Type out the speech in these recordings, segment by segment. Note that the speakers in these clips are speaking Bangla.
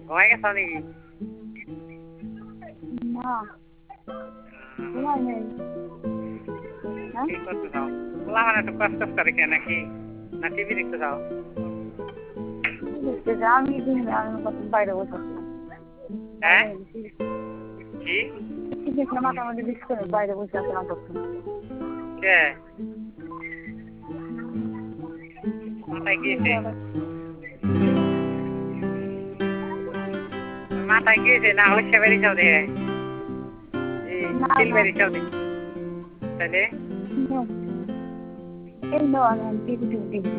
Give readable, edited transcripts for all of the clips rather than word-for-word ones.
ঘুমাই গেছ নাকি? না ঘুমাই নেই। হ্যাঁ কি করতে চাও? বলা মানে একটু কষ্ট করে কে নাকি? না টিভি দেখতে চাও? দেখতে যা আমি দিন আমি কত বাইরে বসে হ্যাঁ বাইরে কি দেখলাম মাঝে বিশ করে বাইরে বসে আসলাম তখন কে মাথায় গিয়েছে? মাথায় গিয়েছে না হচ্ছে বেরিয়েছাও দেখে না চিল না বেরিয়েছাও দেখে তাহলে এই নো আমি টিভি টিভি দেখি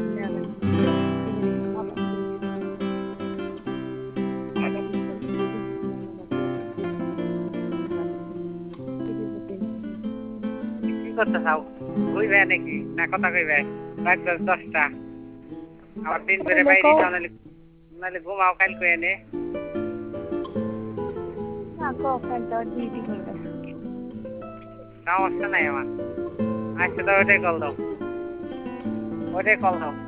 কি করতে চাও? ঘুরবে নাকি না কথা কইবে? রাত 10টা আবার দিন বেড়ে বাইরে যাও নাহলে নাহলে ঘুমাও কাল করে এনে না কখন ডিউটি করবে সমস্যা নাই আমার আজকে তো ওটাই কল দাও ওটাই কল দাও